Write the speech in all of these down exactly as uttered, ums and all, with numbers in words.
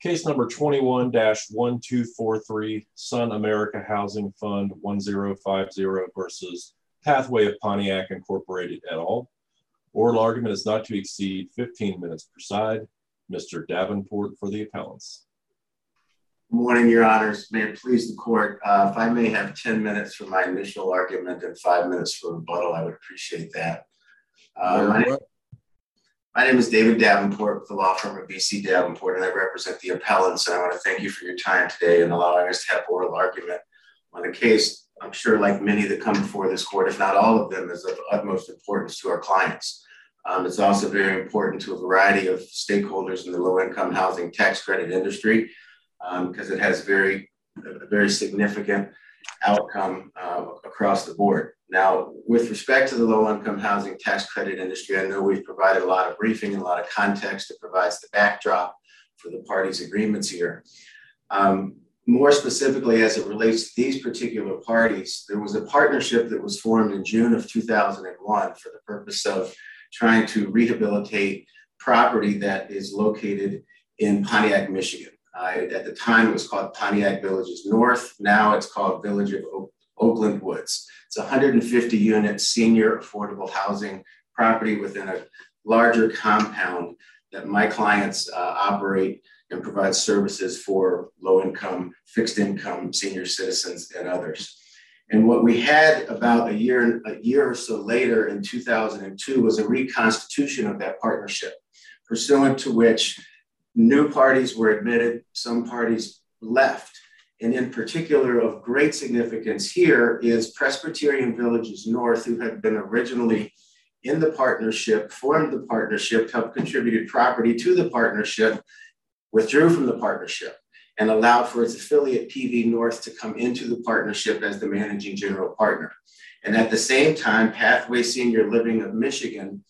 Case number twenty-one dash one two four three, Sun America Housing Fund one zero five zero versus Pathway of Pontiac Incorporated et al. Oral argument is not to exceed fifteen minutes per side. Mister Davenport for the appellants. Good morning, Your Honors. May it please the court, uh, if I may have ten minutes for my initial argument and five minutes for rebuttal, I would appreciate that. Uh, my, name, my name is David Davenport with the law firm of B C Davenport, and I represent the appellants. And I want to thank you for your time today and allowing us to have oral argument on a case, I'm sure like many that come before this court, if not all of them, is of utmost importance to our clients. Um, it's also very important to a variety of stakeholders in the low-income housing tax credit industry because um, it has very, a very significant outcome uh, across the board. Now, with respect to the low-income housing tax credit industry, I know we've provided a lot of briefing and a lot of context that provides the backdrop for the parties' agreements here. Um, more specifically, as it relates to these particular parties, there was a partnership that was formed in June of two thousand one for the purpose of trying to rehabilitate property that is located in Pontiac, Michigan. Uh, at the time, it was called Pontiac Villages North. Now it's called Village of Oak, Oakland Woods. It's a one hundred fifty unit senior affordable housing property within a larger compound that my clients uh, operate and provide services for low-income, fixed-income senior citizens and others. And what we had about a year, a year or so later in two thousand two was a reconstitution of that partnership, pursuant to which new parties were admitted, some parties left. And in particular, of great significance here is Presbyterian Villages North, who had been originally in the partnership, formed the partnership, helped contribute property to the partnership, withdrew from the partnership, and allowed for its affiliate P V North to come into the partnership as the managing general partner. And at the same time, Pathway Senior Living of Michigan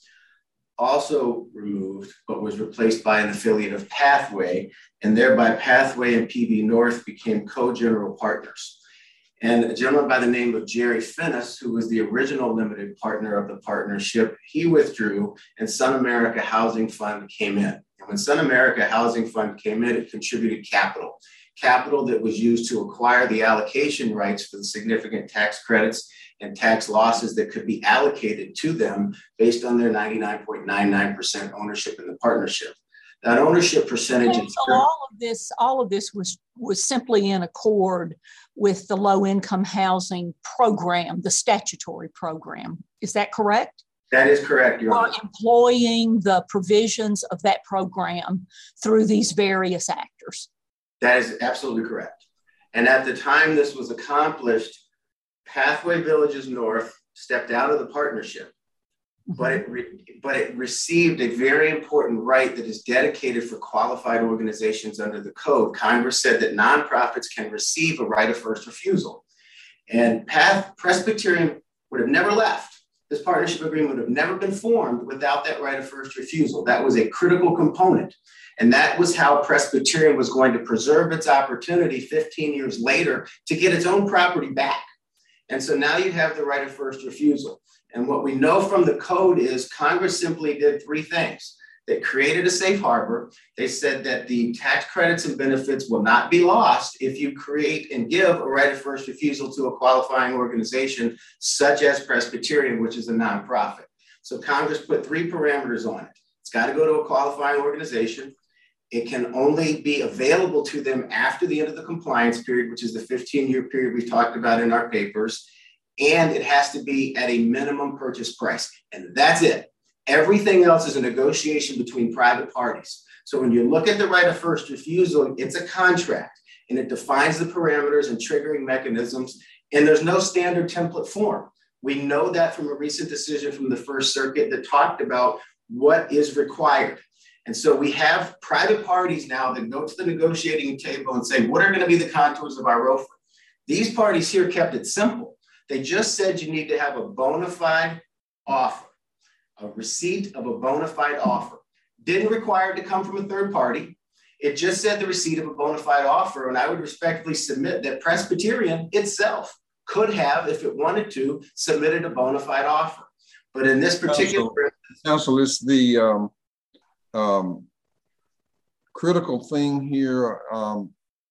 also removed, but was replaced by an affiliate of Pathway, and thereby Pathway and P V North became co-general partners. And a gentleman by the name of Jerry Finnis, who was the original limited partner of the partnership, he withdrew, and Sun America Housing Fund came in. And when Sun America Housing Fund came in, it contributed capital, capital that was used to acquire the allocation rights for the significant tax credits and tax losses that could be allocated to them based on their ninety-nine point nine nine percent ownership in the partnership. That ownership percentage. And so all of this, all of this was was simply in accord with the low-income housing program, the statutory program. Is that correct? That is correct, Your Honor. Employing the provisions of that program through these various actors. That is absolutely correct. And at the time this was accomplished, Pathway Villages North stepped out of the partnership, mm-hmm. but it re- but it received a very important right that is dedicated for qualified organizations under the code. Congress said that nonprofits can receive a right of first refusal, and Path Presbyterian would have never left. This partnership agreement would have never been formed without that right of first refusal. That was a critical component. And that was how Presbyterian was going to preserve its opportunity fifteen years later to get its own property back. And so now you have the right of first refusal. And what we know from the code is Congress simply did three things. They created a safe harbor. They said that the tax credits and benefits will not be lost if you create and give a right of first refusal to a qualifying organization such as Presbyterian, which is a nonprofit. So Congress put three parameters on it. It's got to go to a qualifying organization. It can only be available to them after the end of the compliance period, which is the fifteen-year period we talked about in our papers. And it has to be at a minimum purchase price. And that's it. Everything else is a negotiation between private parties. So when you look at the right of first refusal, it's a contract, and it defines the parameters and triggering mechanisms, and there's no standard template form. We know that from a recent decision from the First Circuit that talked about what is required. And so we have private parties now that go to the negotiating table and say, what are going to be the contours of our R O F R? These parties here kept it simple. They just said you need to have a bona fide offer, a receipt of a bona fide offer. Didn't require it to come from a third party. It just said the receipt of a bona fide offer. And I would respectfully submit that Presbyterian itself could have, if it wanted to, submitted a bona fide offer. But in this particular counsel, counsel is the um, um, critical thing here, um,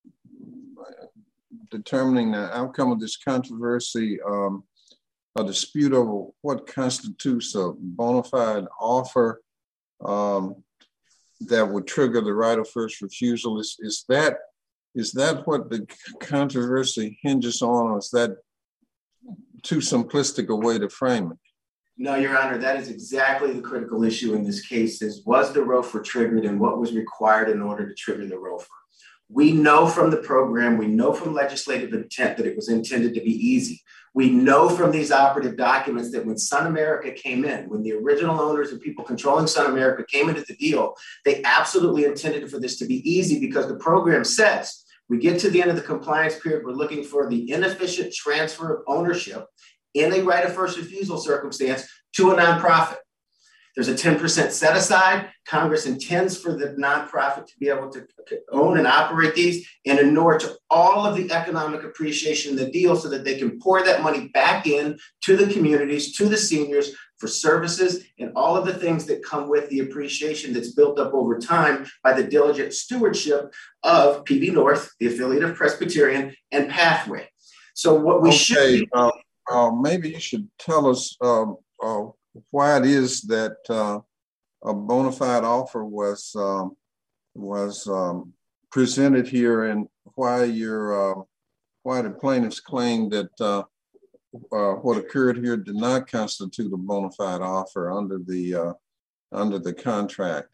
determining the outcome of this controversy, um, a dispute over what constitutes a bona fide offer um, that would trigger the right of first refusal. Is, is that is that what the controversy hinges on, or is that too simplistic a way to frame it? No, Your Honor, that is exactly the critical issue in this case, is was the R O F R triggered and what was required in order to trigger the R O F R? We know from the program, we know from legislative intent that it was intended to be easy. We know from these operative documents that when Sun America came in, when the original owners and people controlling Sun America came into the deal, they absolutely intended for this to be easy, because the program says, we get to the end of the compliance period, we're looking for the inefficient transfer of ownership in a right of first refusal circumstance to a nonprofit. There's a ten percent set aside. Congress intends for the nonprofit to be able to own and operate these and inure to all of the economic appreciation in the deal, so that they can pour that money back in to the communities, to the seniors, for services and all of the things that come with the appreciation that's built up over time by the diligent stewardship of P B North, the affiliate of Presbyterian, and Pathway. So what we okay, should be- uh, uh, maybe you should tell us um, uh, why it is that uh, a bona fide offer was um, was um, presented here, and why your uh, why the plaintiffs claim that uh, uh, what occurred here did not constitute a bona fide offer under the uh, under the contract.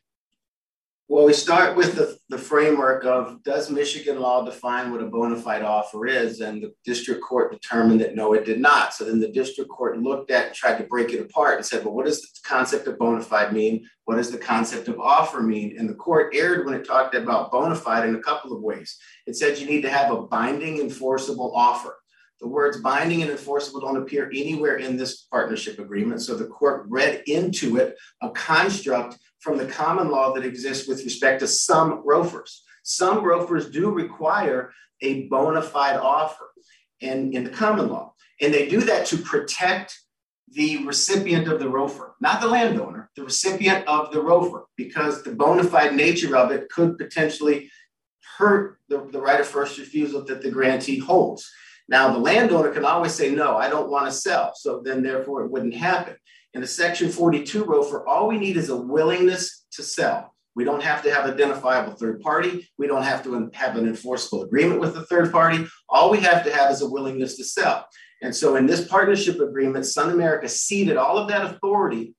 Well, we start with the, the framework of, does Michigan law define what a bona fide offer is? And the district court determined that no, it did not. So then the district court looked at and tried to break it apart and said, well, what does the concept of bona fide mean? What does the concept of offer mean? And the court erred when it talked about bona fide in a couple of ways. It said you need to have a binding, enforceable offer. The words binding and enforceable don't appear anywhere in this partnership agreement. So the court read into it a construct from the common law that exists with respect to some R O F Rs. Some R O F Rs do require a bona fide offer in, in the common law. And they do that to protect the recipient of the R O F R, not the landowner, the recipient of the R O F R, because the bona fide nature of it could potentially hurt the, the right of first refusal that the grantee holds. Now, the landowner can always say, no, I don't want to sell. So then therefore it wouldn't happen. In a section forty-two R O F R, all we need is a willingness to sell. We don't have to have identifiable third party. We don't have to have an enforceable agreement with the third party. All we have to have is a willingness to sell. And so in this partnership agreement, Sun America ceded all of that authority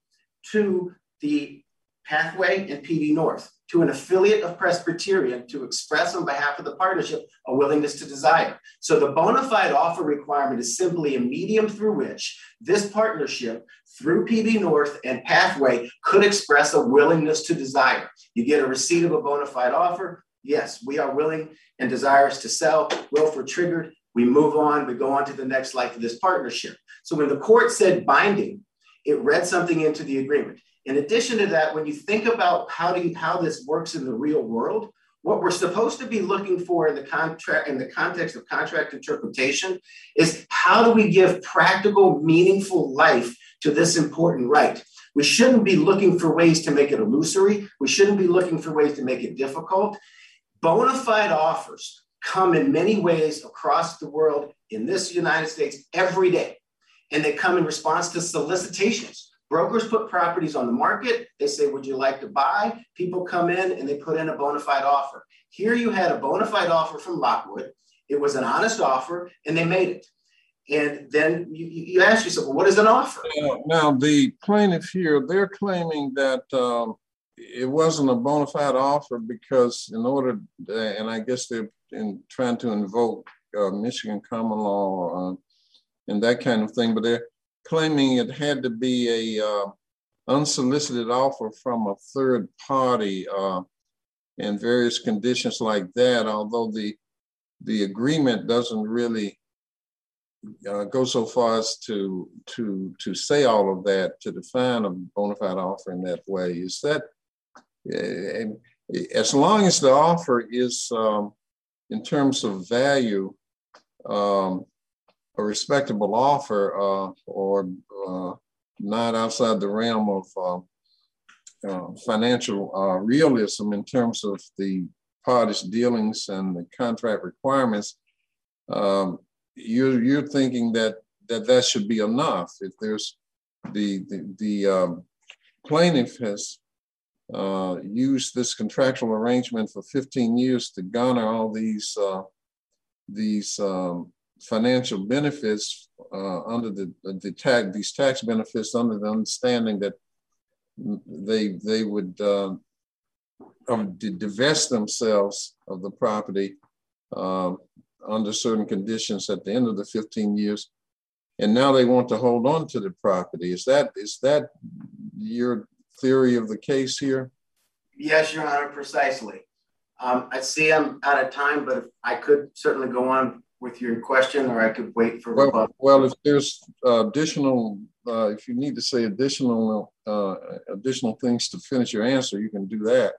to the Pathway and P B North, to an affiliate of Presbyterian, to express on behalf of the partnership a willingness to desire. So the bona fide offer requirement is simply a medium through which this partnership, through P B North and Pathway, could express a willingness to desire. You get a receipt of a bona fide offer. Yes, we are willing and desirous to sell. R O F R triggered. We move on. We go on to the next life of this partnership. So when the court said binding, it read something into the agreement. In addition to that, when you think about how do you, how this works in the real world, what we're supposed to be looking for in the contract, in the context of contract interpretation, is how do we give practical, meaningful life to this important right? We shouldn't be looking for ways to make it illusory. We shouldn't be looking for ways to make it difficult. Bona fide offers come in many ways across the world, in this United States, every day. And they come in response to solicitations. Brokers put properties on the market. They say, would you like to buy? People come in and they put in a bona fide offer. Here you had a bona fide offer from Lockwood. It was an honest offer and they made it. And then you, you ask yourself, well, what is an offer? Now, now the plaintiff here, they're claiming that um, it wasn't a bona fide offer because in order, uh, and I guess they're in trying to invoke uh, Michigan common law uh, and that kind of thing, but they're claiming it had to be a uh, unsolicited offer from a third party uh, and various conditions like that, although the the agreement doesn't really uh, go so far as to, to, to say all of that, to define a bona fide offer in that way. Is that, uh, as long as the offer is um, in terms of value, um, a respectable offer uh, or uh, not outside the realm of uh, uh, financial uh, realism in terms of the parties' dealings and the contract requirements, um, you're you're thinking that that that should be enough. If there's the the, the um, plaintiff has uh, used this contractual arrangement for fifteen years to garner all these uh, these um, financial benefits uh, under the the tax these tax benefits under the understanding that they they would uh, um, divest themselves of the property uh, under certain conditions at the end of the fifteen years, and now they want to hold on to the property. Is that is that your theory of the case here? Yes, Your Honor, precisely. Um, I see I'm out of time, but if I could certainly go on with your question, or I could wait for. Well, well if there's uh, additional, uh, if you need to say additional uh, additional things to finish your answer, you can do that.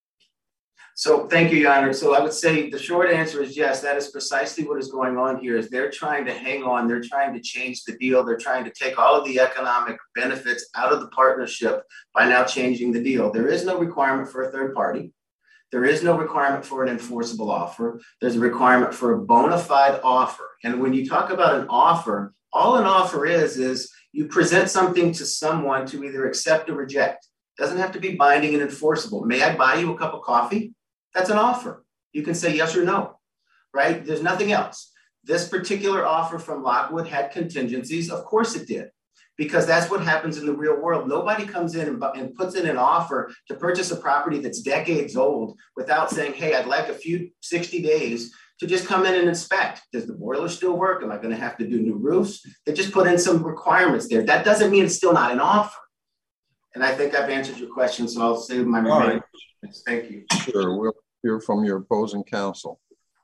So thank you, Your Honor. So I would say the short answer is yes, that is precisely what is going on here. Is they're trying to hang on, they're trying to change the deal, they're trying to take all of the economic benefits out of the partnership by now changing the deal. There is no requirement for a third party. There is no requirement for an enforceable offer. There's a requirement for a bona fide offer. And when you talk about an offer, all an offer is, is you present something to someone to either accept or reject. It doesn't have to be binding and enforceable. May I buy you a cup of coffee? That's an offer. You can say yes or no, right? There's nothing else. This particular offer from Lockwood had contingencies. Of course it did, because that's what happens in the real world. Nobody comes in and, and puts in an offer to purchase a property that's decades old without saying, hey, I'd like a few sixty days to just come in and inspect. Does the boiler still work? Am I going to have to do new roofs? They just put in some requirements there. That doesn't mean it's still not an offer. And I think I've answered your question, so I'll save my remaining questions. Thank you. Sure, we'll hear from your opposing counsel.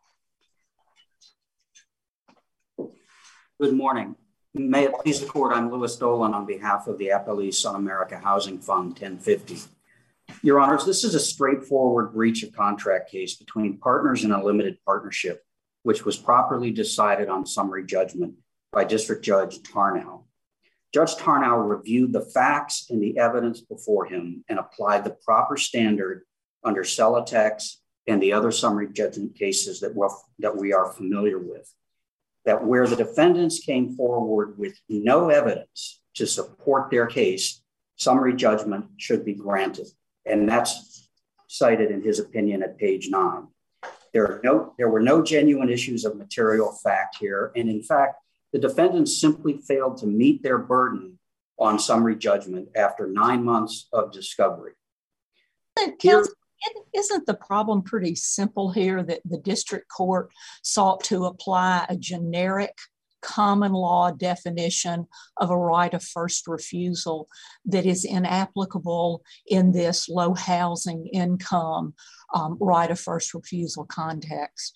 Good morning. May it please the court, I'm Louis Dolan on behalf of the Appalachia Sun America Housing Fund ten fifty. Your Honors, this is a straightforward breach of contract case between partners in a limited partnership, which was properly decided on summary judgment by District Judge Tarnow. Judge Tarnow reviewed the facts and the evidence before him and applied the proper standard under Celotex and the other summary judgment cases that, we're, that we are familiar with, that where the defendants came forward with no evidence to support their case, summary judgment should be granted. And that's cited in his opinion at page nine. There, are no, there were no genuine issues of material fact here. And in fact, the defendants simply failed to meet their burden on summary judgment after nine months of discovery. Here, isn't the problem pretty simple here that the district court sought to apply a generic common law definition of a right of first refusal that is inapplicable in this low housing income um, right of first refusal context?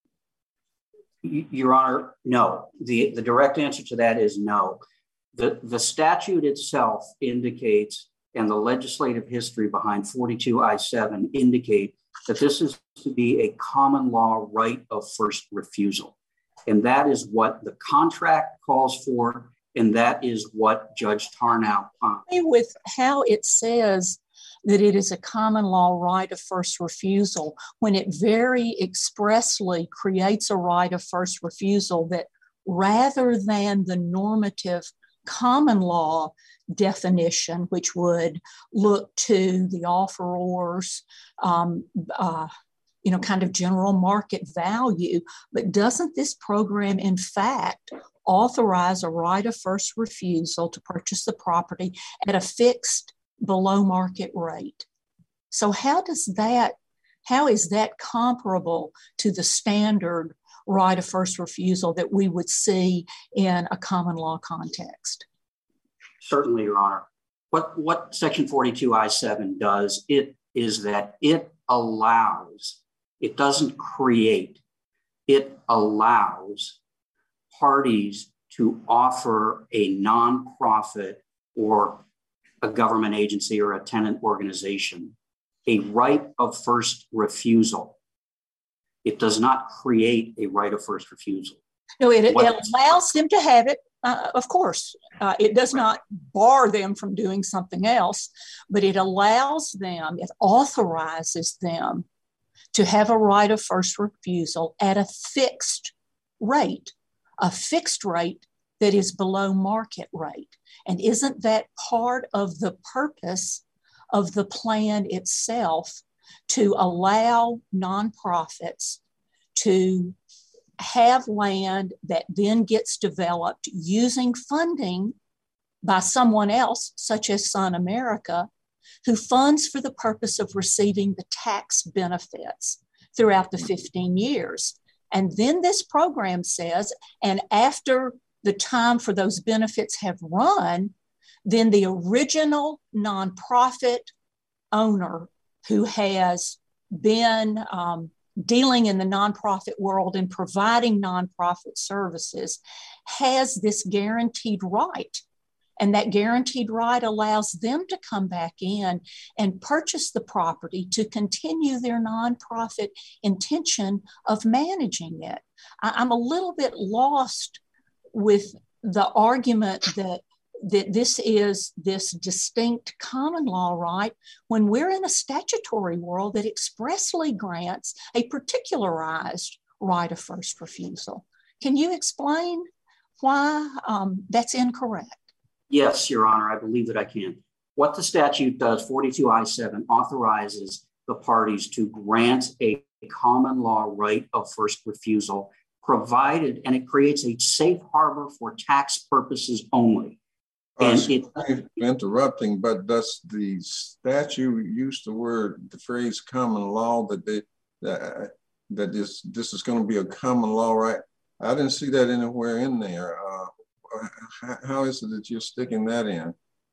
Your Honor, no. The, the direct answer to that is no. The, the statute itself indicates, and the legislative history behind forty-two I seven indicate that this is to be a common law right of first refusal. And that is what the contract calls for, and that is what Judge Tarnow found. With how it says that it is a common law right of first refusal, when it very expressly creates a right of first refusal that rather than the normative common law definition, which would look to the offeror's, um, uh, you know, kind of general market value, but doesn't this program in fact authorize a right of first refusal to purchase the property at a fixed below market rate? So how does that, how is that comparable to the standard right of first refusal that we would see in a common law context? Certainly, Your Honor. What, what Section forty-two I seven does, it is that it allows, it doesn't create, it allows parties to offer a nonprofit or a government agency or a tenant organization a right of first refusal. It does not create a right of first refusal. No, it, it allows them to have it, Uh, of course, uh, it does not bar them from doing something else, but it allows them, it authorizes them to have a right of first refusal at a fixed rate, a fixed rate that is below market rate. And isn't that part of the purpose of the plan itself, to allow nonprofits to have land that then gets developed using funding by someone else, such as Sun America, who funds for the purpose of receiving the tax benefits throughout the fifteen years. And then this program says, and after the time for those benefits have run, then the original nonprofit owner who has been um, dealing in the nonprofit world and providing nonprofit services has this guaranteed right. And that guaranteed right allows them to come back in and purchase the property to continue their nonprofit intention of managing it. I, I'm a little bit lost with the argument that that this is this distinct common law right when we're in a statutory world that expressly grants a particularized right of first refusal. Can you explain why um, that's incorrect? Yes, Your Honor, I believe that I can. What the statute does, forty-two I seven, authorizes the parties to grant a common law right of first refusal, provided, and it creates a safe harbor for tax purposes only. And uh, it, interrupting, but does the statute use the word, the phrase common law, that they, that, that this, this is going to be a common law, right? I didn't see that anywhere in there. Uh, how, how is it that you're sticking that in?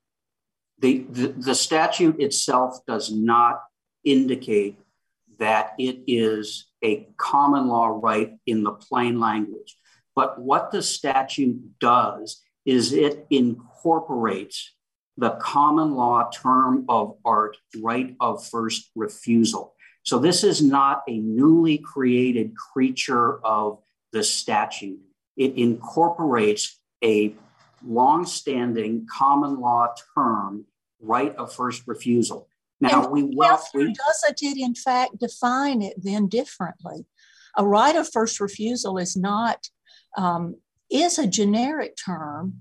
The, the, the statute itself does not indicate that it is a common law right in the plain language. But what the statute does is it incorporates the common law term of art right of first refusal. So this is not a newly created creature of the statute. It incorporates a longstanding common law term, right of first refusal. Now, and we will. We, doesn't it, in fact, define it then differently? A right of first refusal is not, um, is a generic term,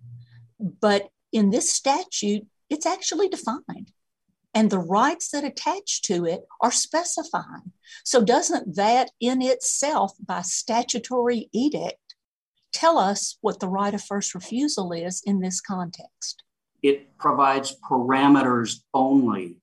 but in this statute, it's actually defined. And the rights that attach to it are specified. So doesn't that in itself, by statutory edict, tell us what the right of first refusal is in this context? It provides parameters only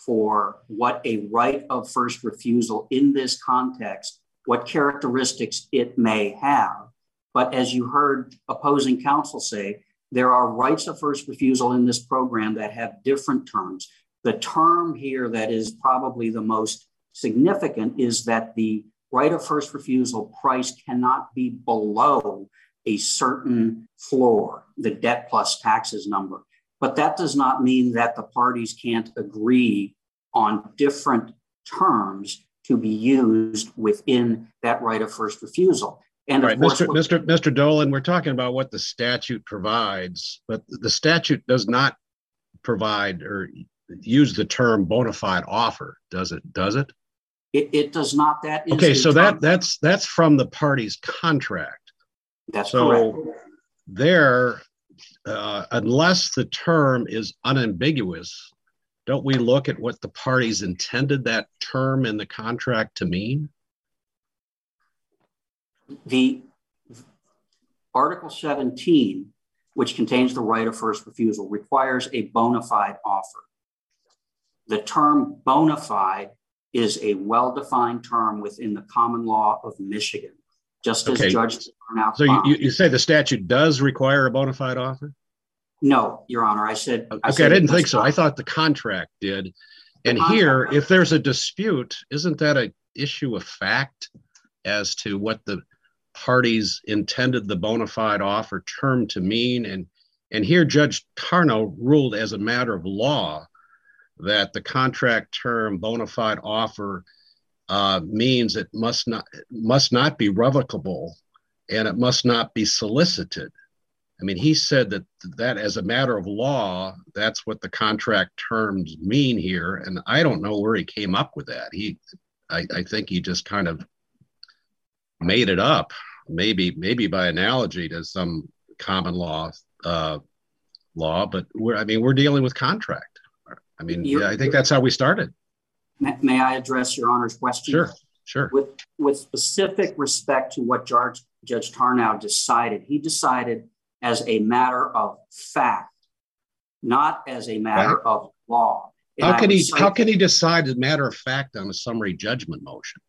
for what a right of first refusal in this context, what characteristics it may have. But as you heard opposing counsel say, there are rights of first refusal in this program that have different terms. The term here that is probably the most significant is that the right of first refusal price cannot be below a certain floor, the debt plus taxes number. But that does not mean that the parties can't agree on different terms to be used within that right of first refusal. And right, of course, Mister Mister Mister Dolan, we're talking about what the statute provides, but the statute does not provide or use the term bona fide offer, does it? Does it? It, it does not. That is okay. So term. that that's that's from the party's contract. That's so correct. There, uh, unless the term is unambiguous, don't we look at what the parties intended that term in the contract to mean? The Article seventeen, which contains the right of first refusal, requires a bona fide offer. The term bona fide is a well-defined term within the common law of Michigan, just as okay. Judge Arnout So you, you say the statute does require a bona fide offer? No, Your Honor. I said. Okay, I, said I didn't think so. not. I thought the contract did. The and contract here, does. if there's a dispute, isn't that an issue of fact as to what the parties intended the bona fide offer term to mean? And and here Judge Tarnow ruled as a matter of law that the contract term bona fide offer uh, means it must not must not be revocable and it must not be solicited. I mean, he said that that as a matter of law, that's what the contract terms mean here. And I don't know where he came up with that. He, I, I think he just kind of made it up, maybe, maybe by analogy to some common law uh, law, but we're, I mean, we're dealing with contract. I mean, yeah, I think that's how we started. May, may I address Your Honor's question? Sure, sure. With, with specific respect to what Judge, Judge Tarnow decided, he decided as a matter of fact, not as a matter fact? of law. And how can he how can he decide as a matter of fact on a summary judgment motion?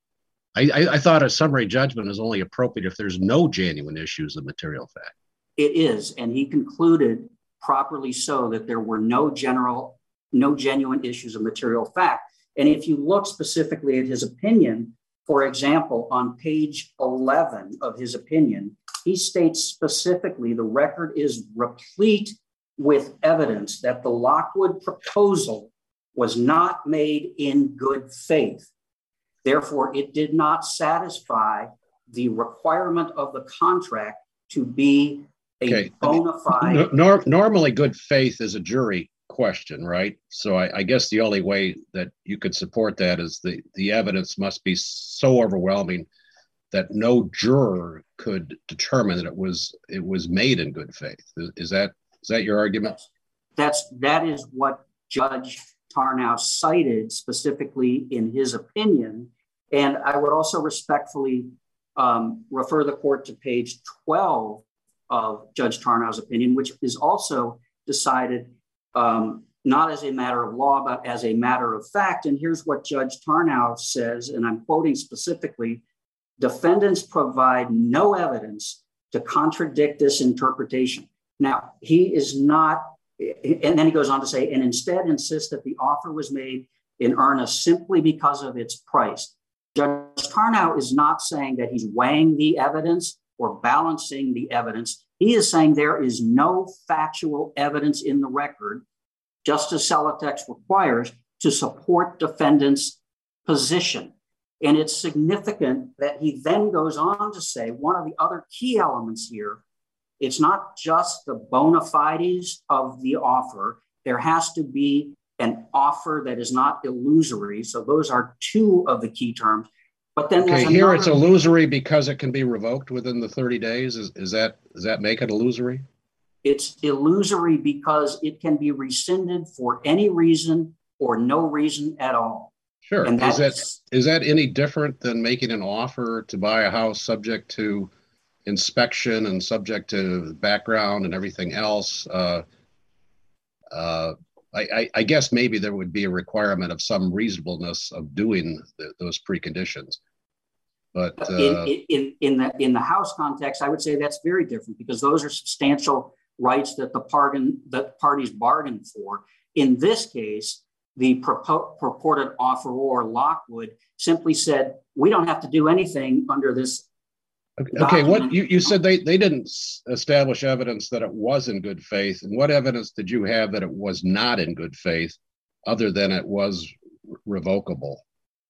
I, I, I thought a summary judgment is only appropriate if there's no genuine issues of material fact. It is, and he concluded properly so that there were no general, no genuine issues of material fact. And if you look specifically at his opinion, for example, on page eleven of his opinion, he states specifically the record is replete with evidence that the Lockwood proposal was not made in good faith. Therefore, it did not satisfy the requirement of the contract to be a okay. bona fide. Nor- normally, good faith is a jury question, right? So I, I guess the only way that you could support that is the, the evidence must be so overwhelming that no juror could determine that it was it was made in good faith. Is, is that is that your argument? That's that is what Judge Tarnow cited specifically in his opinion. And I would also respectfully um, refer the court to page twelve of Judge Tarnow's opinion, which is also decided um, not as a matter of law, but as a matter of fact. And here's what Judge Tarnow says, and I'm quoting specifically: defendants provide no evidence to contradict this interpretation. Now, he is not, and then he goes on to say, and instead insist that the offer was made in earnest simply because of its price. Judge Tarnow is not saying that he's weighing the evidence or balancing the evidence. He is saying there is no factual evidence in the record, just as Celotex requires, to support defendants' position. And it's significant that he then goes on to say one of the other key elements here, it's not just the bona fides of the offer. There has to be an offer that is not illusory. So those are two of the key terms. But then okay, here it's illusory because it can be revoked within the thirty days. Is, is that does that make it illusory? It's illusory because it can be rescinded for any reason or no reason at all. Sure. And is that is that any different than making an offer to buy a house subject to inspection and subject to background and everything else? Uh, uh, I, I, I guess maybe there would be a requirement of some reasonableness of doing the, those preconditions. But uh, in, in in the in the house context, I would say that's very different because those are substantial rights that the pardon that parties bargained for. In this case, the purpo- purported offeror, Lockwood, simply said, we don't have to do anything under this. Okay, okay. What you, you said they, they didn't establish evidence that it was in good faith. And what evidence did you have that it was not in good faith other than it was revocable?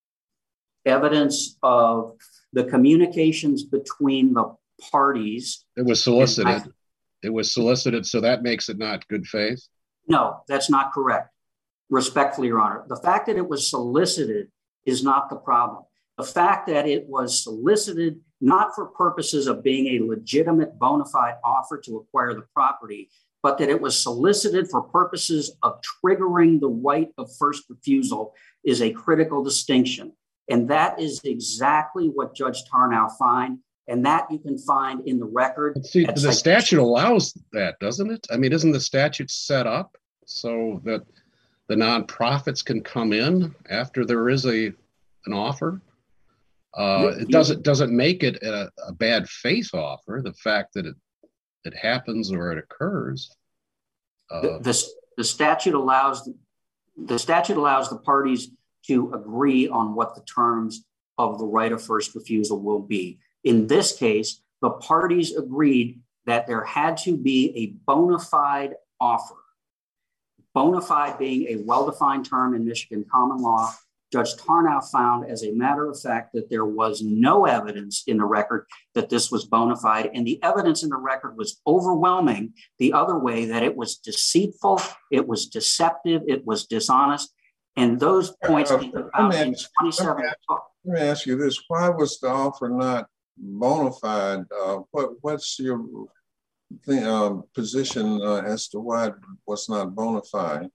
Evidence of the communications between the parties. It was solicited. I, it was solicited. So that makes it not good faith? No, that's not correct. Respectfully, Your Honor, the fact that it was solicited is not the problem. The fact that it was solicited not for purposes of being a legitimate bona fide offer to acquire the property, but that it was solicited for purposes of triggering the right of first refusal is a critical distinction. And that is exactly what Judge Tarnow finds. And that you can find in the record. See, the citation. Statute allows that, doesn't it? I mean, isn't the statute set up so that the nonprofits can come in after there is a an offer? Uh, it doesn't doesn't make it a, a bad faith offer. The fact that it it happens or it occurs. Uh, the, the the statute allows the statute allows the parties to agree on what the terms of the right of first refusal will be. In this case, the parties agreed that there had to be a bona fide offer. Bona fide being a well-defined term in Michigan common law, Judge Tarnow found, as a matter of fact, that there was no evidence in the record that this was bona fide, and the evidence in the record was overwhelming the other way, that it was deceitful, it was deceptive, it was dishonest, and those points uh, came let, out me in ask, twenty-seven. let, me ask, let me ask you this: why was the offer not bona fide? Uh, what what's your thing, uh, position uh, as to why it was not bona fide?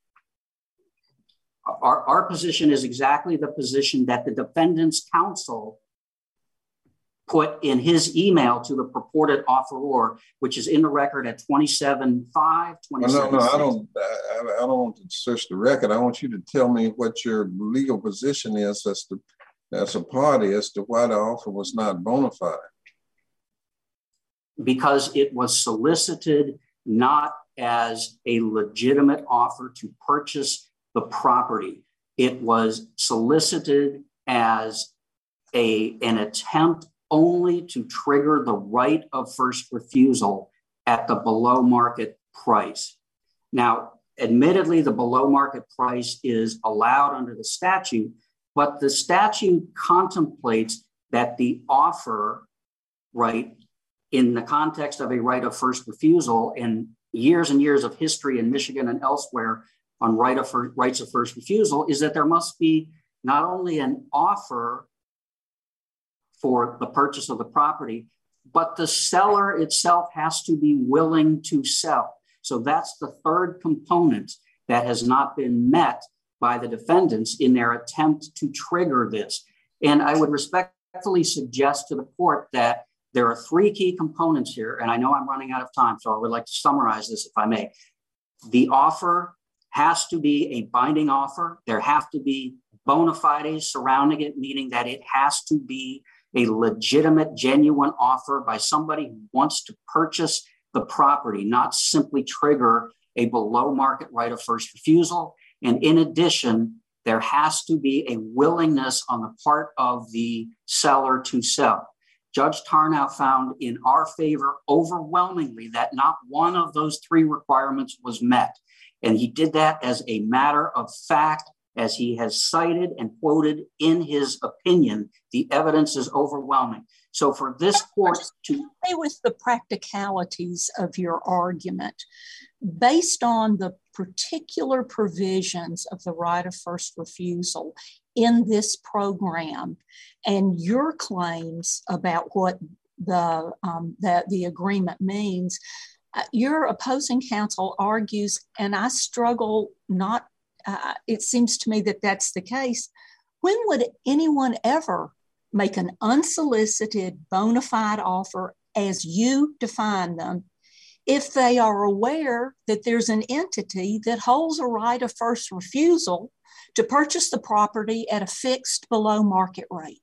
Our, our position is exactly the position that the defendant's counsel put in his email to the purported offeror, which is in the record at twenty-seven five, twenty-seven. No, no, I don't, I, I don't want to search the record. I want you to tell me what your legal position is as to, as a party, as to why the offer was not bona fide. Because it was solicited not as a legitimate offer to purchase the property. It was solicited as a, an attempt only to trigger the right of first refusal at the below market price. Now, admittedly, the below market price is allowed under the statute, but the statute contemplates that the offer, right, in the context of a right of first refusal, and years and years of history in Michigan and elsewhere on right of first, rights of first refusal, is that there must be not only an offer for the purchase of the property, but the seller itself has to be willing to sell. So that's the third component that has not been met by the defendants in their attempt to trigger this. And I would respectfully suggest to the court that there are three key components here, and I know I'm running out of time, so I would like to summarize this if I may. The offer has to be a binding offer. There have to be bona fides surrounding it, meaning that it has to be a legitimate, genuine offer by somebody who wants to purchase the property, not simply trigger a below market right of first refusal. And in addition, there has to be a willingness on the part of the seller to sell. Judge Tarnow found in our favor overwhelmingly that not one of those three requirements was met. And he did that as a matter of fact, as he has cited and quoted in his opinion. The evidence is overwhelming. So for this court to play with the practicalities of your argument, based on the particular provisions of the right of first refusal in this program, and your claims about what the um, that the agreement means, uh, your opposing counsel argues, and I struggle not. Uh, it seems to me that that's the case. When would anyone ever make an unsolicited bona fide offer as you define them if they are aware that there's an entity that holds a right of first refusal to purchase the property at a fixed below market rate?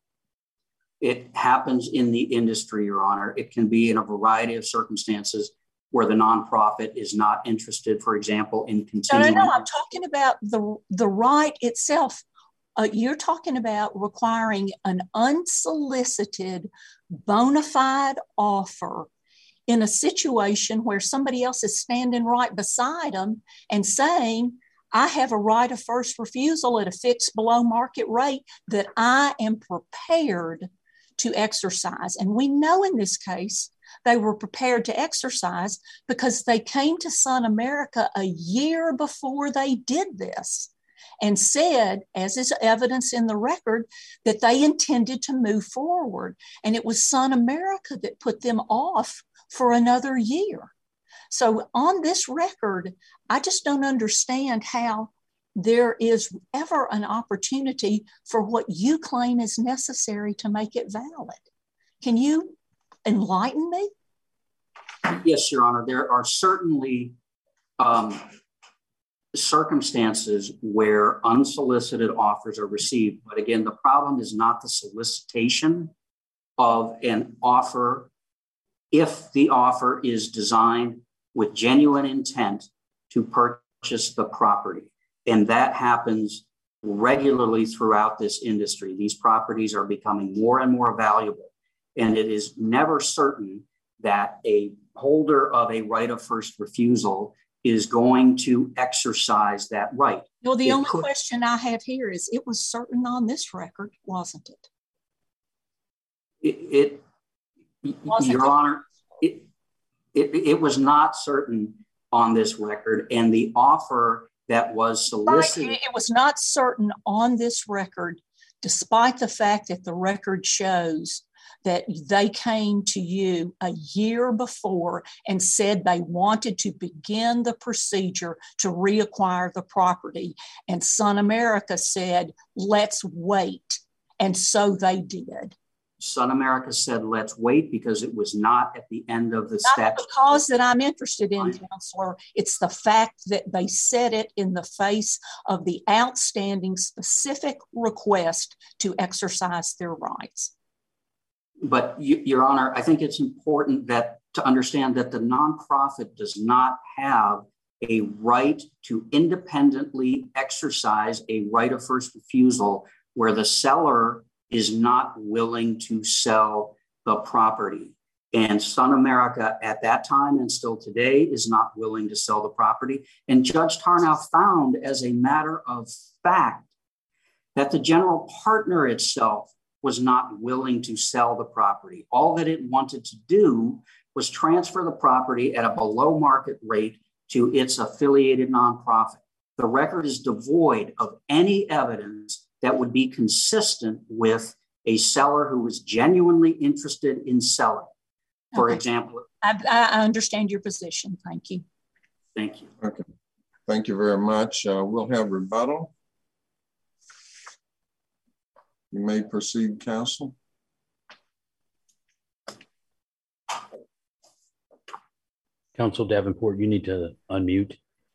It happens in the industry, Your Honor. It can be in a variety of circumstances where the nonprofit is not interested, for example, in continuing. No, no, no. I'm talking about the, the right itself. Uh, you're talking about requiring an unsolicited bona fide offer in a situation where somebody else is standing right beside them and saying, I have a right of first refusal at a fixed below market rate that I am prepared to exercise. And we know in this case, they were prepared to exercise because they came to Sun America a year before they did this and said, as is evidence in the record, that they intended to move forward. And it was Sun America that put them off for another year. So on this record, I just don't understand how there is ever an opportunity for what you claim is necessary to make it valid. Can you enlighten me? Yes, Your Honor. There are certainly um, circumstances where unsolicited offers are received. But again, the problem is not the solicitation of an offer if the offer is designed with genuine intent to purchase the property. And that happens regularly throughout this industry. These properties are becoming more and more valuable. And it is never certain that a holder of a right of first refusal is going to exercise that right. Well, the it only could, question I have here is it was certain on this record, wasn't it? It, it wasn't Your it? Honor, it, it, it was not certain on this record, and the offer that was solicited. Right. It was not certain on this record, despite the fact that the record shows that they came to you a year before and said they wanted to begin the procedure to reacquire the property. And Sun America said, let's wait. And so they did. Sun America said, let's wait, because it was not at the end of the statute. Not the cause that I'm interested in, Fine. Counselor. It's the fact that they said it in the face of the outstanding specific request to exercise their rights. But, Your Honor, I think it's important that to understand that the nonprofit does not have a right to independently exercise a right of first refusal where the seller is not willing to sell the property. And Sun America at that time and still today is not willing to sell the property. And Judge Tarnow found, as a matter of fact, that the general partner itself was not willing to sell the property. All that it wanted to do was transfer the property at a below market rate to its affiliated nonprofit. The record is devoid of any evidence that would be consistent with a seller who was genuinely interested in selling. For okay. example, I, I understand your position. Thank you. Thank you. Okay. Thank you very much. Uh, we'll have rebuttal. You may proceed, counsel. Counsel Davenport, you need to unmute.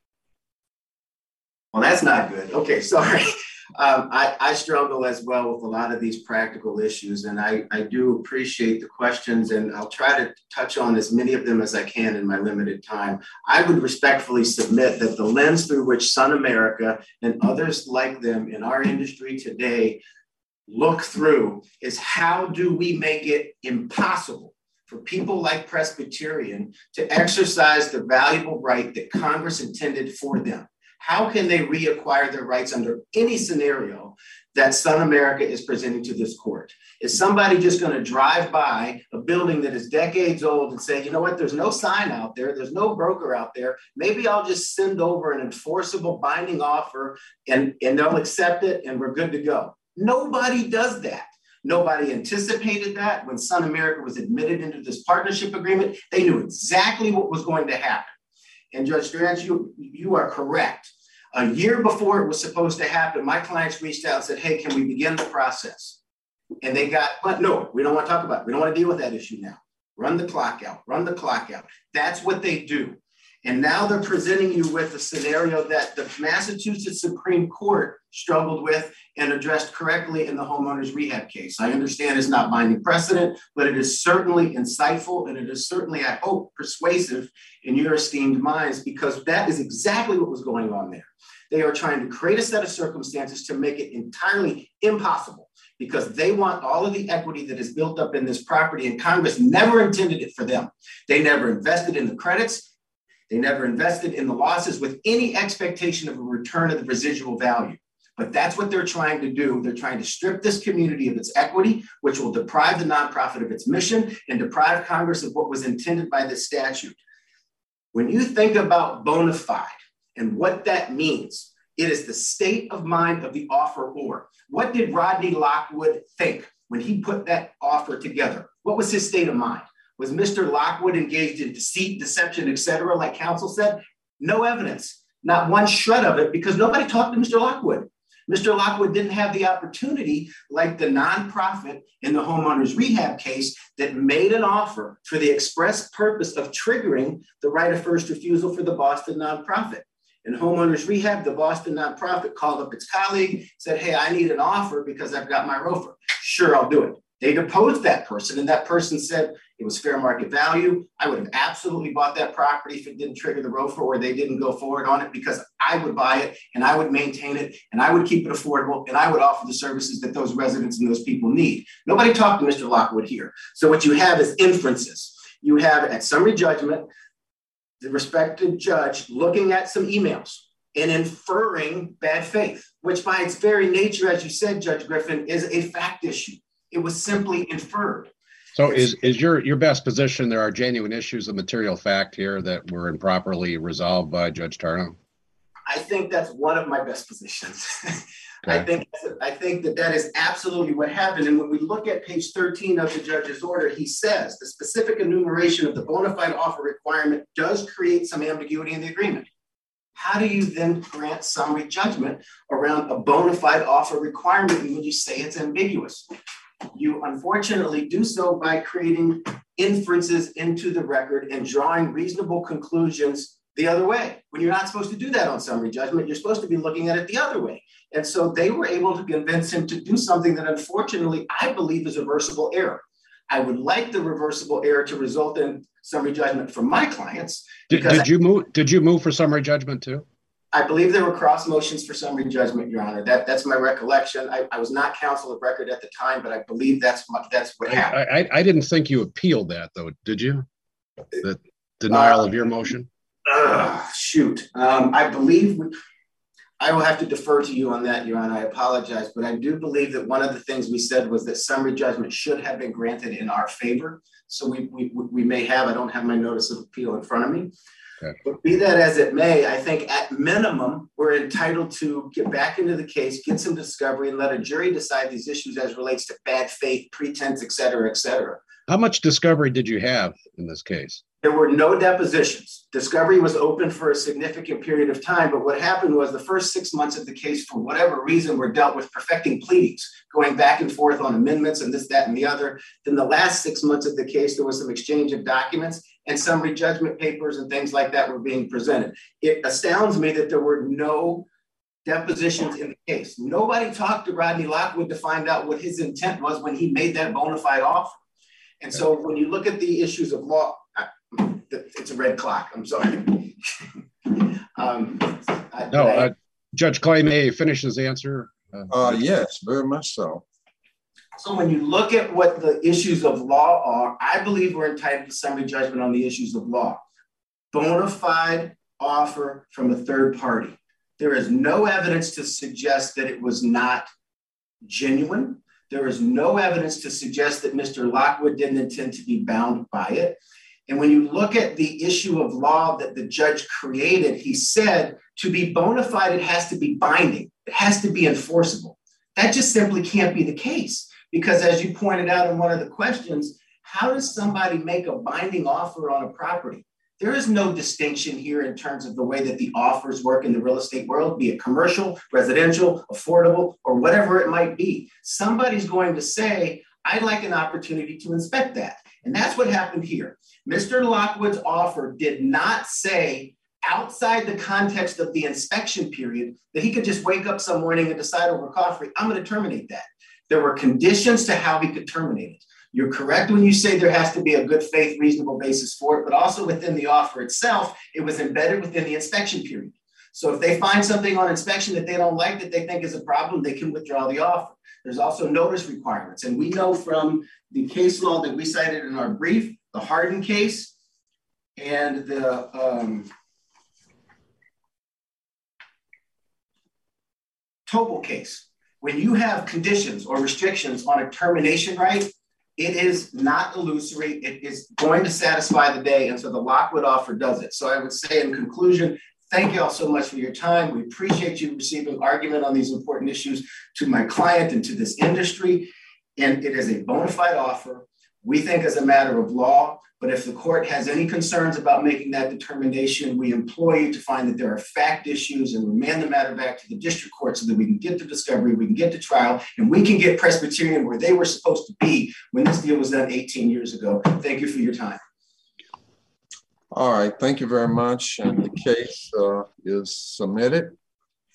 Well, that's not good. Okay, sorry. Um, I, I struggle as well with a lot of these practical issues, and I, I do appreciate the questions, and I'll try to touch on as many of them as I can in my limited time. I would respectfully submit that the lens through which Sun America and others like them in our industry today look through is how do we make it impossible for people like Presbyterian to exercise the valuable right that Congress intended for them? How can they reacquire their rights under any scenario that Sun America is presenting to this court? Is somebody just going to drive by a building that is decades old and say, you know what, there's no sign out there, there's no broker out there, maybe I'll just send over an enforceable binding offer and, and they'll accept it and we're good to go? Nobody does that. Nobody anticipated that. When Sun America was admitted into this partnership agreement, they knew exactly what was going to happen. And Judge Durant, you, you are correct. A year before it was supposed to happen, my clients reached out and said, hey, can we begin the process? And they got, but no, we don't want to talk about it. We don't want to deal with that issue now. Run the clock out, run the clock out. That's what they do. And now they're presenting you with a scenario that the Massachusetts Supreme Court struggled with and addressed correctly in the homeowners rehab case. I understand it's not binding precedent, but it is certainly insightful and it is certainly, I hope, persuasive in your esteemed minds, because that is exactly what was going on there. They are trying to create a set of circumstances to make it entirely impossible because they want all of the equity that is built up in this property, and Congress never intended it for them. They never invested in the credits. They never invested in the losses with any expectation of a return of the residual value. But that's what they're trying to do. They're trying to strip this community of its equity, which will deprive the nonprofit of its mission and deprive Congress of what was intended by this statute. When you think about bona fide and what that means, it is the state of mind of the offeror. What did Rodney Lockwood think when he put that offer together? What was his state of mind? Was Mister Lockwood engaged in deceit, deception, et cetera, like counsel said? No evidence, not one shred of it, because nobody talked to Mister Lockwood. Mister Lockwood didn't have the opportunity, like the nonprofit in the homeowners rehab case, that made an offer for the express purpose of triggering the right of first refusal for the Boston nonprofit. In homeowners rehab, the Boston nonprofit called up its colleague, said, hey, I need an offer because I've got my ROFR. Sure, I'll do it. They deposed that person, and that person said it was fair market value. I would have absolutely bought that property if it didn't trigger the ROFR or they didn't go forward on it, because I would buy it and I would maintain it and I would keep it affordable and I would offer the services that those residents and those people need. Nobody talked to Mister Lockwood here. So what you have is inferences. You have at summary judgment, the respected judge looking at some emails and inferring bad faith, which by its very nature, as you said, Judge Griffin, is a fact issue. It was simply inferred. So is, is your, your best position there are genuine issues of material fact here that were improperly resolved by Judge Tarnow? I think that's one of my best positions. Okay. I think I think that that is absolutely what happened. And when we look at page thirteen of the judge's order, he says the specific enumeration of the bona fide offer requirement does create some ambiguity in the agreement. How do you then grant summary judgment around a bona fide offer requirement when you say it's ambiguous? You unfortunately do so by creating inferences into the record and drawing reasonable conclusions the other way. When you're not supposed to do that on summary judgment, you're supposed to be looking at it the other way. And so they were able to convince him to do something that unfortunately I believe is a reversible error. I would like the reversible error to result in summary judgment for my clients. Did, did you move? Did you move for summary judgment too? I believe there were cross motions for summary judgment, Your Honor. That that's my recollection. I, I was not counsel of record at the time, but I believe that's what that's what happened. I, I, I didn't think you appealed that though, did you? The denial uh, of your motion. Uh, shoot, um, I believe. We, I will have to defer to you on that, Your Honor. I apologize, but I do believe that one of the things we said was that summary judgment should have been granted in our favor. So we we, we may have. I don't have my notice of appeal in front of me. Okay. But be that as it may, I think at minimum, we're entitled to get back into the case, get some discovery, and let a jury decide these issues as relates to bad faith, pretense, et cetera, et cetera. How much discovery did you have in this case? There were no depositions. Discovery was open for a significant period of time, but what happened was the first six months of the case, for whatever reason, were dealt with perfecting pleadings, going back and forth on amendments and this, that, and the other. Then the last six months of the case, there was some exchange of documents and summary judgment papers and things like that were being presented. It astounds me that there were no depositions in the case. Nobody talked to Rodney Lockwood to find out what his intent was when he made that bona fide offer. And so when you look at the issues of law, it's a red clock. I'm sorry. um, I, no, I, uh, Judge Clay may finish his answer. Uh, uh, yes, very much so. So when you look at what the issues of law are, I believe we're entitled to summary judgment on the issues of law. Bona fide offer from a third party. There is no evidence to suggest that it was not genuine. There is no evidence to suggest that Mister Lockwood didn't intend to be bound by it. And when you look at the issue of law that the judge created, he said to be bona fide, it has to be binding. It has to be enforceable. That just simply can't be the case. Because as you pointed out in one of the questions, how does somebody make a binding offer on a property? There is no distinction here in terms of the way that the offers work in the real estate world, be it commercial, residential, affordable, or whatever it might be. Somebody's going to say, I'd like an opportunity to inspect that. And that's what happened here. Mister Lockwood's offer did not say, outside the context of the inspection period, that he could just wake up some morning and decide over coffee, I'm going to terminate that. There were conditions to how he could terminate it. You're correct when you say there has to be a good faith, reasonable basis for it, but also within the offer itself, it was embedded within the inspection period. So if they find something on inspection that they don't like, that they think is a problem, they can withdraw the offer. There's also notice requirements. And we know from the case law that we cited in our brief, the Hardin case and the um, Tobel case. When you have conditions or restrictions on a termination right, it is not illusory. It is going to satisfy the day. And so the Lockwood offer does it. So I would say in conclusion, thank you all so much for your time. We appreciate you receiving argument on these important issues to my client and to this industry. And it is a bona fide offer. We think as a matter of law, but if the court has any concerns about making that determination, we implore you to find that there are fact issues and remand the matter back to the district court so that we can get to discovery, we can get to trial, and we can get Presbyterian where they were supposed to be when this deal was done eighteen years ago. Thank you for your time. All right, thank you very much. And the case uh, is submitted.